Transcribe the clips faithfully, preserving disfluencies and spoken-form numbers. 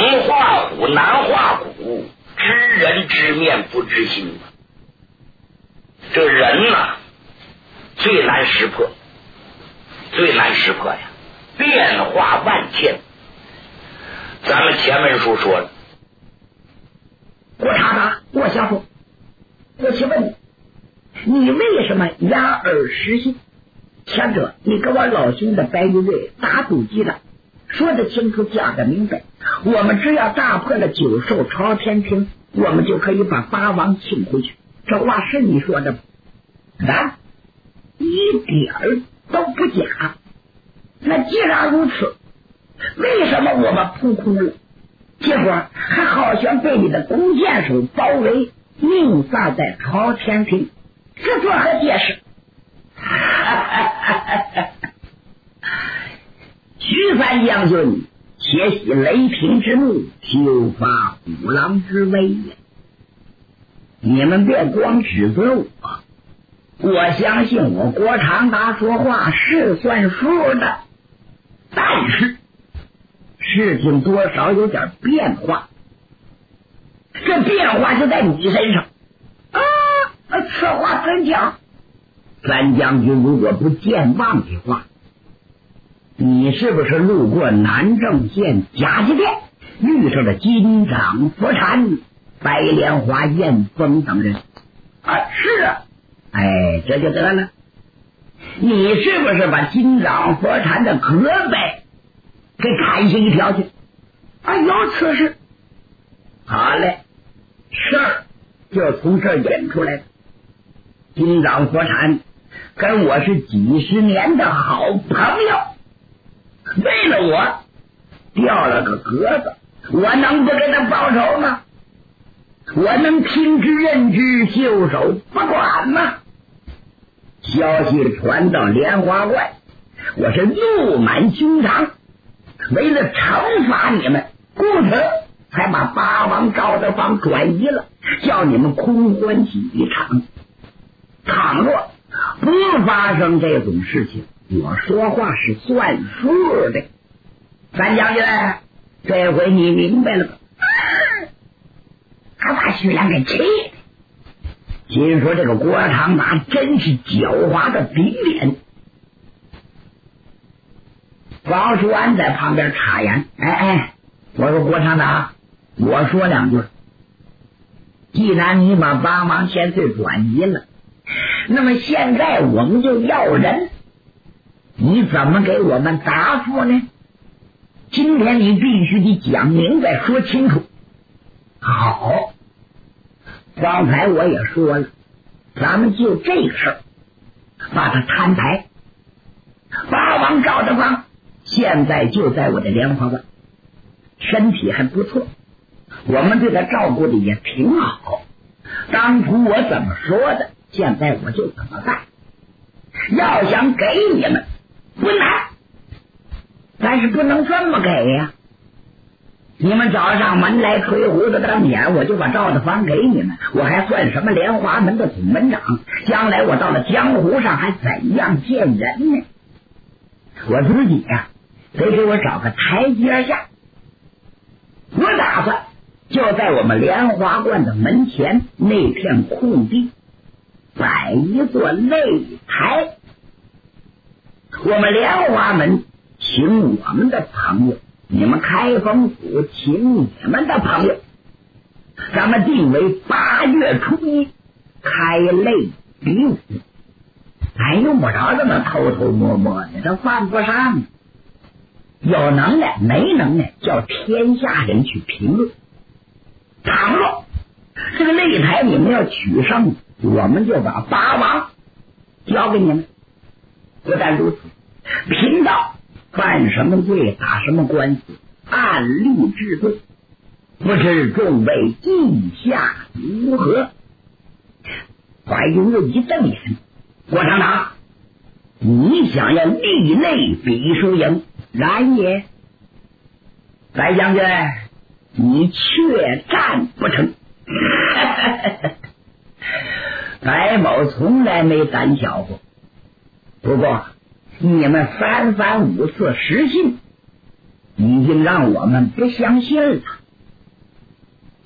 画虎，难画骨，知人知面不知心。这人呐，最难识破，最难识破呀，变化万千。咱们前文书说了， 郭查查，郭小说，我请问你，你为什么言而失信？前者你跟我老兄的白玉瑞打赌机了，说得清楚，讲得明白，我们只要打破了九兽朝天庭，我们就可以把八王请回去。这话是你说的吗？啊，一点儿都不假。那既然如此，为什么我们扑空了？结果还好像被你的弓箭手包围，命丧在朝天庭，这作何解释？徐三将军且喜雷霆之怒，休发虎狼之威呀！你们别光指责我，我相信我郭长达说话是算数的，但是事情多少有点变化，这变化就在你身上啊！此话怎讲？三将军如果不健忘的话，你是不是路过南郑县贾家店，遇上了金掌佛禅、白莲花、燕峰等人啊？是啊，哎，这就得了。你是不是把金掌佛禅的胳膊给砍下一条去？啊，有此事。好嘞，事儿就从这儿引出来了。金掌佛禅跟我是几十年的好朋友，为了我掉了个鸽子，我能不给他报仇吗？我能听之任之，袖手不管吗？消息传到莲花观，我是怒满心肠，为了惩罚你们，故此才把八王赵德芳转移了，叫你们空欢喜一场。倘若不发生这种事情，我说话是算数的。三将军，这回你明白了吧？他把徐良给气的，心说这个郭长达真是狡猾的顶脸。王叔安在旁边插言：“哎哎，我说郭长达，我说两句。既然你把八王千岁转移了，那么现在我们就要人，你怎么给我们答复呢？今天你必须得讲明白，说清楚。好，刚才我也说了，咱们就这个事儿把它摊牌。八王赵德芳现在就在我的莲花观，身体还不错，我们对他照顾的也挺好。当初我怎么说的，现在我就怎么办。要想给你们不难，但是不能这么给呀。你们找上门来吹胡子当面，我就把赵德芳给你们，我还算什么莲花门的总门长？将来我到了江湖上还怎样见人呢？我自己呀、啊，得给我找个台阶下。我打算就在我们莲花观的门前那片空地摆一座擂台，我们莲花门请我们的朋友，你们开封府请你们的朋友，咱们定为八月初一开擂比武。咱用不着这么偷偷摸摸的，这犯不上。有能耐没能耐叫天下人去评论。倘若这个擂台你们要取胜，我们就把八王交给你们。不但如此，贫道犯什么罪打什么官司，按律治罪，不知众位意下如何？怀云又一瞪眼，郭长达，你想要立擂比输赢，然也。白将军，你却战不成。白某从来没胆小过，不过你们三番五次失信，已经让我们不相信了。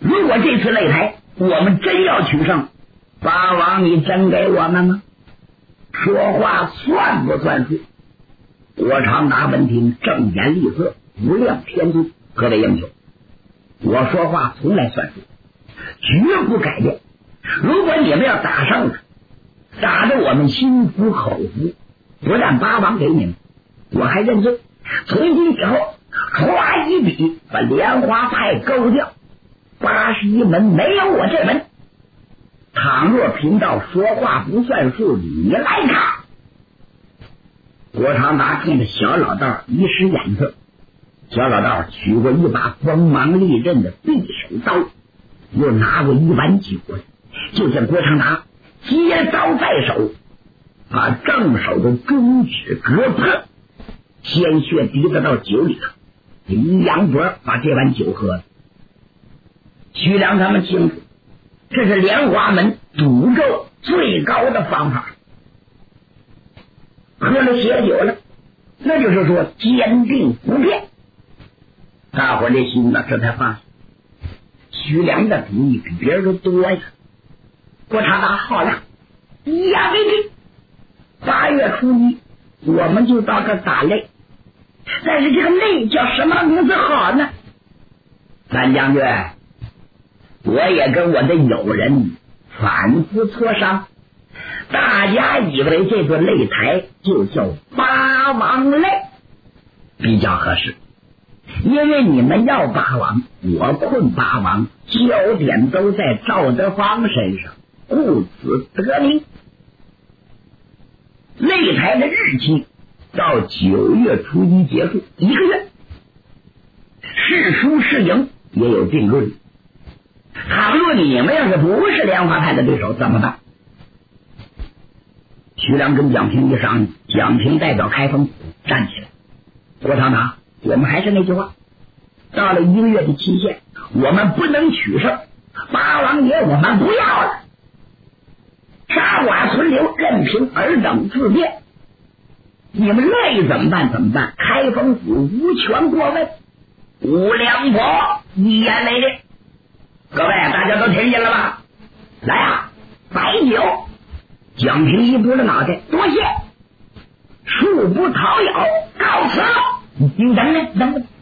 如果这次擂台我们真要取胜，八王你真给我们吗？说话算不算数？郭长达闻听，正眼厉色，无量天尊，各位英雄，我说话从来算数，绝不改变。如果你们要打胜了，打得我们心服口服，不但八王给你们，我还认罪。从今以后，划一笔把莲花派勾掉，八十一门没有我这门。倘若贫道说话不算数，你来看。郭长达看着小老道一使眼色，小老道取过一把锋芒利刃的匕首刀，又拿过一碗酒，就见郭长达接刀在手，把正手的中指割破，鲜血滴得到酒里头，李阳伯把这碗酒喝了。徐良他们清楚，这是莲花门赌咒最高的方法。喝了血酒了，那就是说坚定不变。大伙这心呢，这才发现徐良的主意比别人都多呀。郭长达好了，一言为定。八月初一，我们就到这打擂。但是这个擂叫什么名字好呢？三将军，我也跟我的友人反复磋商，大家以为这座擂台就叫八王擂比较合适，因为你们要八王，我困八王，焦点都在赵德芳身上，故此得名。擂台的日期到九月初一结束，一个月，是输是赢也有定论。倘若你们要是不是莲花派的对手怎么办？徐良跟蒋平一商议，蒋平代表开封府站起来，郭长达，我们还是那句话，到了一个月的期限，我们不能取胜，八王爷我们不要了，杀剐存留，任凭尔等自便，你们乐意怎么办怎么办，开封府无权过问。吴良伯一言为定。各位大家都听见了吧？来啊，白酒。蒋平一拨了脑袋，多谢，恕不讨有，告辞。你等等等等，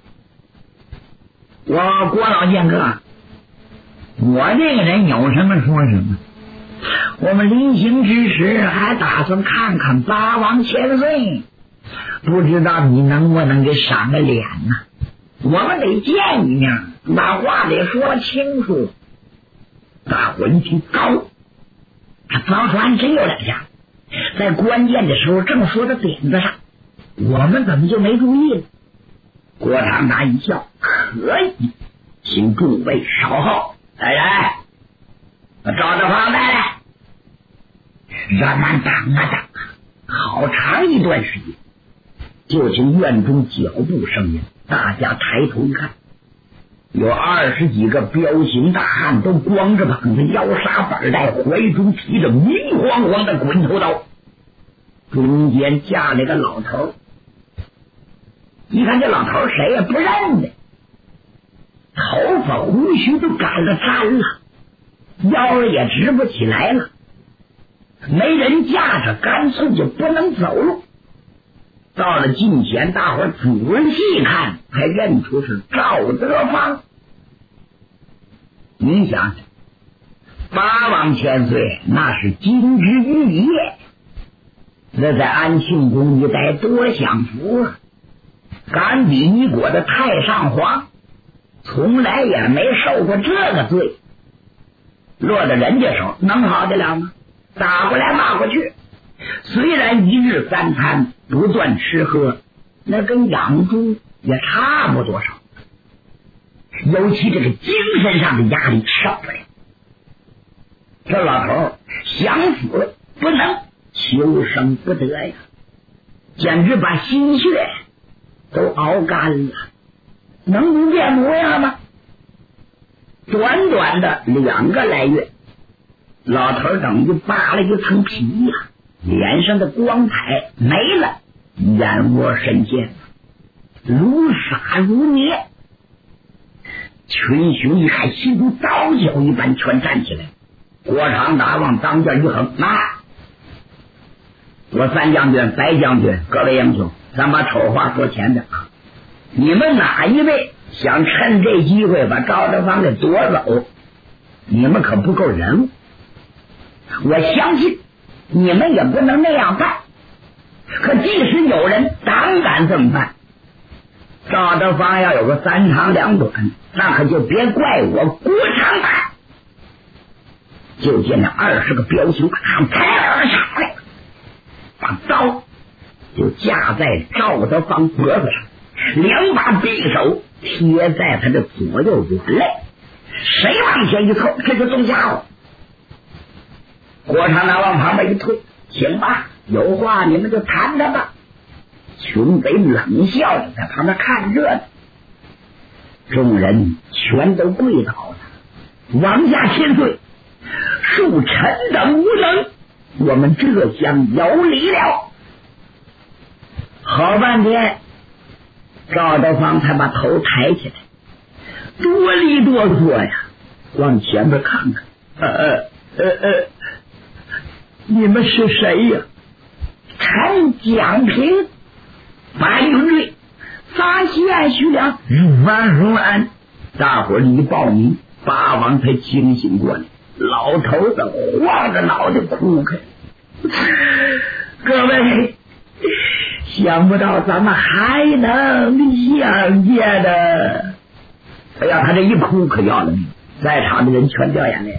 我郭老剑客，我这个人有什么说什么。我们临行之时还打算看看八王千岁，不知道你能不能给赏个脸呢？我们得见一面，把话得说清楚。大伙一听高，他早传真有两下，在关键的时候正说到点子上，我们怎么就没注意了？郭长达一笑，可以，请诸位稍后。来来，把赵德芳带来。让俺等啊等啊，好长一段时间，就听院中脚步声音，大家抬头一看，有二十几个彪形大汉，都光着膀子，腰杀板带，怀中提着明晃晃的滚头刀，中间架了个老头。一看这老头谁也不认得，头发胡须都干了粘了，腰也直不起来了，没人架着，干脆就不能走路。到了近前，大伙仔细看，才认出是赵德芳。你想想，八王千岁那是金枝玉叶，那在安庆宫一带多享福啊！敢比一国的太上皇，从来也没受过这个罪，落到人家手能好得了吗？打过来骂过去，虽然一日三餐不断吃喝，那跟养猪也差不多少，尤其这个精神上的压力受不了。这老头想死不能，求生不得呀，简直把心血都熬干了，能不变模样吗？短短的两个来月，老头等于扒了一层皮呀、啊，脸上的光彩没了，眼窝深陷，如傻如捏。 群雄一看，心如刀绞一般，全站起来。郭长达往当间一横，妈，我三将军、白将军，各位英雄，咱把丑话说前边啊！你们哪一位想趁这机会把赵德芳给夺走？你们可不够人物。我相信你们也不能那样办。可即使有人胆敢这么办，赵德芳要有个三长两短，那可就别怪我郭长达。就见那二十个彪形大开而上来，把刀就架在赵德芳脖子上，两把匕首贴在他的左右软肋，谁往前一凑，这就动家伙。郭长达往旁边一退，行吧，有话你们就谈谈吧。群贼冷笑着在旁边看热闹，众人全都跪倒了。王家千岁，恕臣等无能，我们这厢有礼了。好半天，赵德芳才把头抬起来，哆里哆嗦呀，往前边看看。呃呃呃，你们是谁呀？陈蒋平、白云瑞、发现徐良、如安如安，大伙儿一报名，八王才清醒过来。老头子晃着脑袋哭开，各位，想不到咱们还能相见的。哎呀，他这一哭可要了命，在场的人全掉眼泪。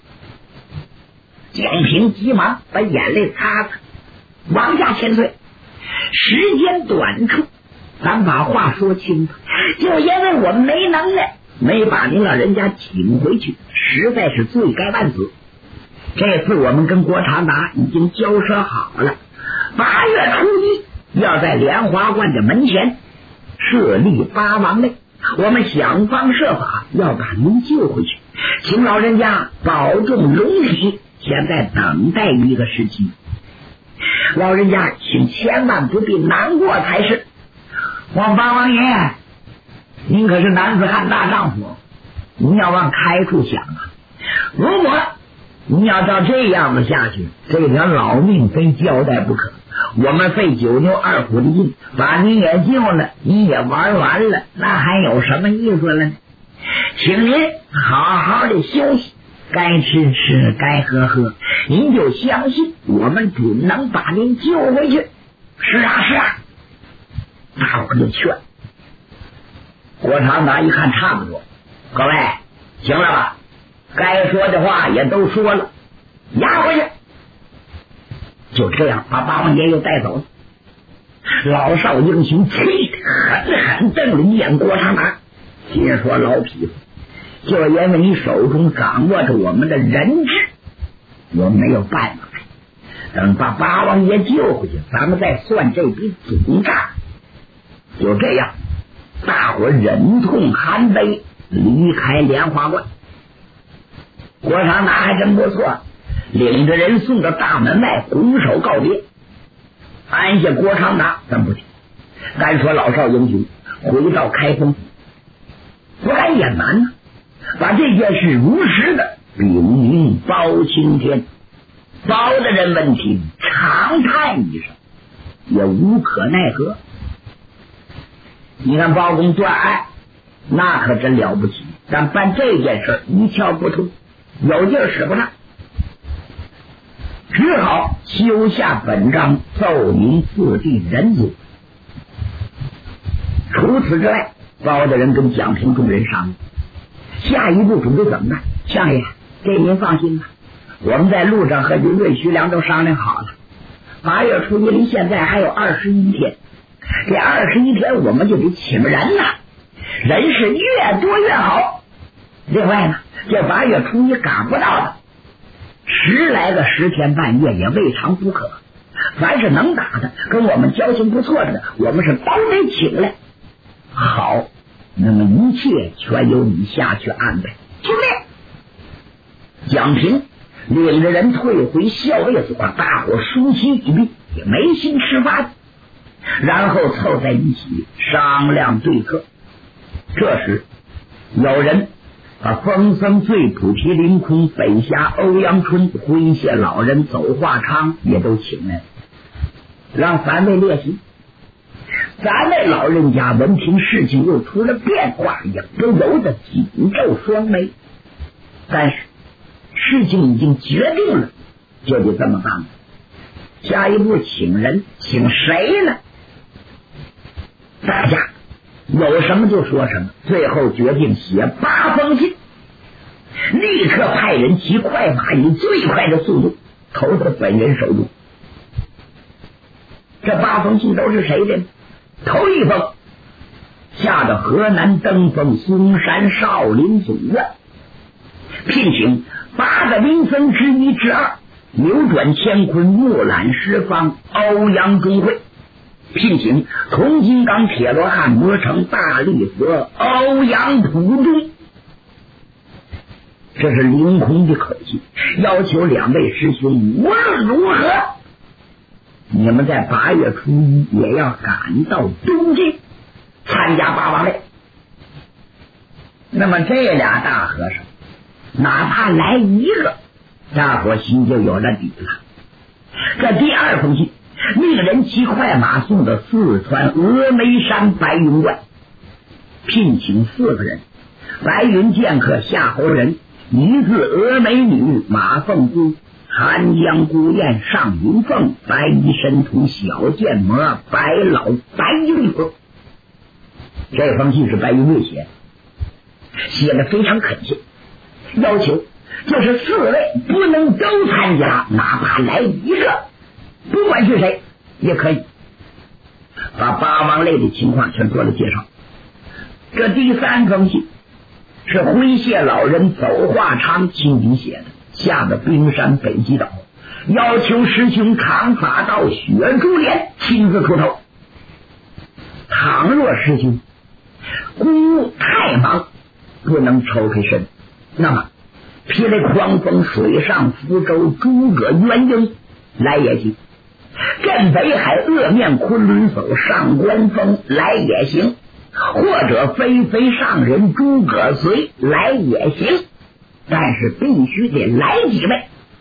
蒋平急忙把眼泪擦擦，王家千岁，时间短促，咱把话说清楚，就因为我们没能耐，没把您老人家请回去，实在是罪该万死。这次我们跟郭长达已经交涉好了，八月初一要在莲华观的门前设立八王类，我们想方设法要把您救回去，请老人家保重龙体，现在等待一个时期。老人家请千万不必难过才是。王八王爷，您可是男子汉大丈夫，您要往开处想啊！如果您要照这样子下去，这条老命非交代不可。我们费九牛二虎的劲，把您也救了，你也玩完了，那还有什么意思了呢？请您好好的休息，该吃吃，该喝喝，您就相信我们准能把您救回去。是啊是啊，大伙就劝。郭长达一看差不多，各位行了吧，该说的话也都说了，押回去。就这样把八王爷又带走了。老少英雄气得狠狠瞪了一眼郭长达，接说老匹夫，就因为你手中掌握着我们的人质，我没有办法，等把八王爷救回去，咱们再算这笔总账。就这样，大伙忍痛含悲离开莲花观。郭长达还真不错，领着人送到大门外，拱手告别。安下郭长达，咱不提，单说老少英雄回到开封府，不敢隐瞒呢，把这件事如实的禀明包青天。包大人问题长叹一声，也无可奈何。你看包公断案那可真了不起，但办这件事一窍不通，有劲儿使不上，只好修下本章，奏明四地人祖。除此之外，包大人跟蒋平众人商量，下一步准备怎么办？相爷，这您放心吧，我们在路上和云瑞、徐良都商量好了，八月初一离现在还有二十一天，这二十一天我们就得请人呐，人是越多越好。另外呢，这八月初一赶不到的，十来个十天半夜也未尝不可。凡是能打的，跟我们交情不错的，我们是都得请来。好，那么一切全由你下去安排。听令。蒋平领着人退回校尉所，大伙舒心一毕，也没心吃饭，然后凑在一起商量对策。这时有人把风僧醉菩提凌空北下欧阳春诙谐老人走化昌也都请来了，让三位列席。三位老人家闻听事情又出了变化，也不由得紧皱双眉。但是事情已经决定了，就得这么办了。下一步请人，请谁呢？大家有什么就说什么，最后决定写八封信，立刻派人骑快马，以最快的速度投到本人手中。这八封信都是谁的呢？头一封下到河南登封嵩山少林总院，聘请八个名僧之一之二，扭转乾坤木兰十方欧阳中会，聘请铜金刚铁罗汉魔城大力佛欧阳普中。这是凌空的口气，要求两位师兄无论如何，你们在八月初一也要赶到东晋参加八王类。那么这俩大和尚哪怕来一个，大伙心就有了底了。这第二封信命人骑快马送到四川峨眉山白云观，聘请四个人：白云剑客夏侯仁，一字峨眉女马凤姑，寒江孤雁上云凤，白衣神徒小剑魔白老白玉佛。这封信是白云瑞写，写的非常恳切，要求就是四位不能都参加，哪怕来一个，不管是谁也可以。把八王类的情况全做了介绍。这第三封信是诙谐老人走化昌亲笔写的，下的冰山北极岛，要求师兄长法道雪珠莲亲自出头。倘若师兄公务太忙不能抽开身，那么霹雳狂风水上福州诸葛元英来也行，镇北海恶面昆仑否上官峰来也行，或者飞飞上人诸葛随来也行，但是必须得来几位。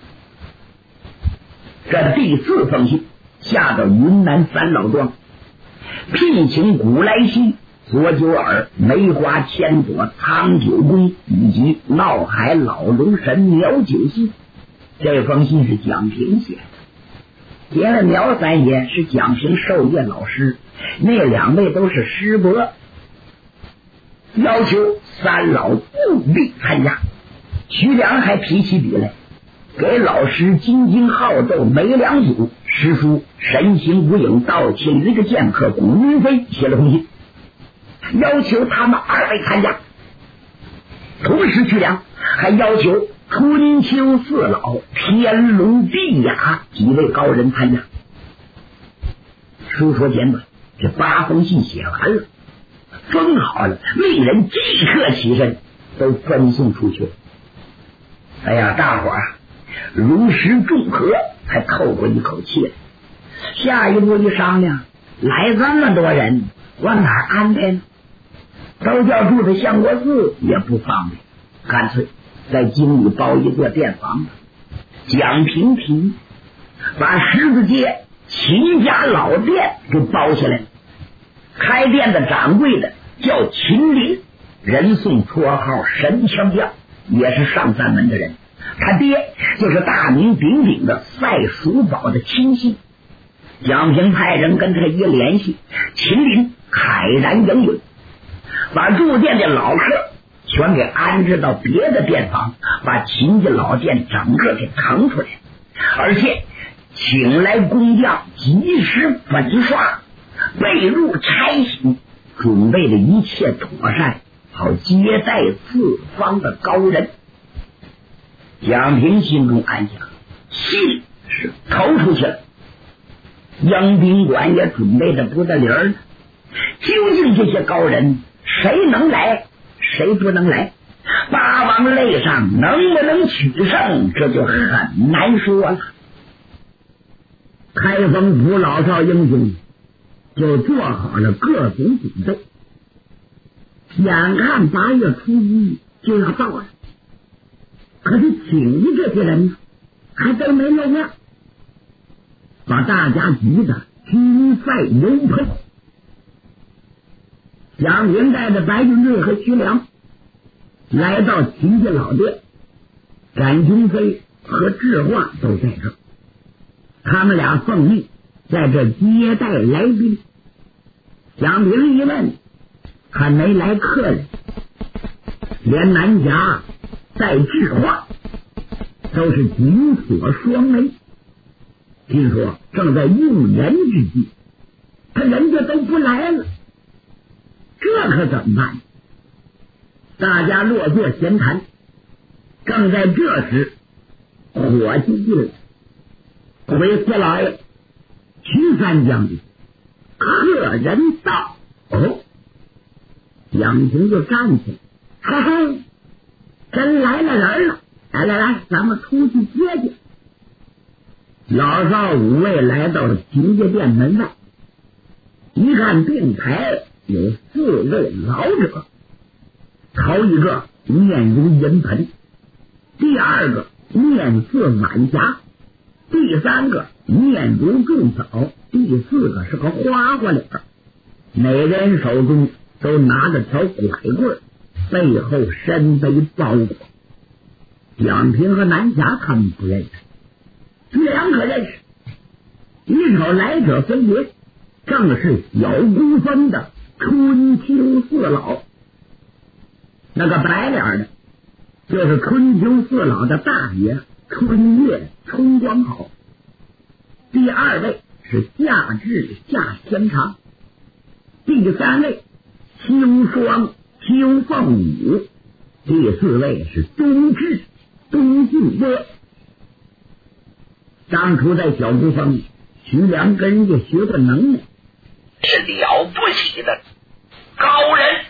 这第四封信下到云南三老庄，聘请古来稀、左九耳、梅花千朵、汤九公以及闹海老龙神苗九溪。这封信是蒋平写的，因为苗三爷是蒋平授业老师，那两位都是师伯，要求三老务必参加。徐良还提起笔来，给老师津津好斗梅良祖、师叔神行无影盗窃一个剑客古云飞写了封信，要求他们二位参加。同时徐良还要求春秋四老天龙地雅几位高人参加。书说简短，这八封信写完了，封好了，命人即刻起身，都分送出去了。哎呀，大伙儿如释重荷，才透过一口气来。下一步一商量，来这么多人，往哪儿安排呢？都叫住在相国寺也不方便，干脆在京里包一座店房。蒋平提把十字街秦家老店给包起来了。开店的掌柜的叫秦林，人送绰号神枪将，也是上三门的人。他爹就是大名鼎鼎的赛叔宝的亲戚。蒋平派人跟他一联系，秦林慨然应允，把住店的老客全给安置到别的店房，把秦家老店整个给腾出来，而且请来工匠及时粉刷，被褥拆洗，准备的一切妥善，好接待四方的高人。蒋平心中暗想，信是投出去了，迎宾馆也准备的不得了了，究竟这些高人谁能来谁不能来，八王类上能不能取胜，这就很难说了。开封府老少英雄就做好了各种准备。 眼看八月初一就要到了，可是请的这些人呢，还都没露面，把大家急得鸡赛油喷。蒋平带着白云瑞和徐良来到秦家老店，展雄飞和智化都在这儿，他们俩奉命在这接待来宾。蒋平一问，还没来客人，连南侠带智化都是紧锁双眉，听说正在用人之际，他人家都不来了，这可怎么办？大家落座闲谈，正在这时，伙计进来，回四老爷，徐三将军，客人到。哦，蒋平就站起来，嘿嘿，真来了人了，来来来，咱们出去接接。老少五位来到了秦家店门外，一看并排有四位老者，头一个面如银盆，第二个面似晚霞，第三个面如重枣，第四个是个花花脸，每人手中都拿着条拐棍，背后身背包裹。蒋平和南侠他们不认识，徐良可认识。一瞅来者分别，正是小孤峰的春秋四老，那个白脸的就是春秋四老的大爷春月春光好，第二位是夏至夏天长，第三位秋霜秋凤舞，第四位是冬至冬进波。当初在小孤峰，徐良跟人家学过能耐， 是了不起的高人。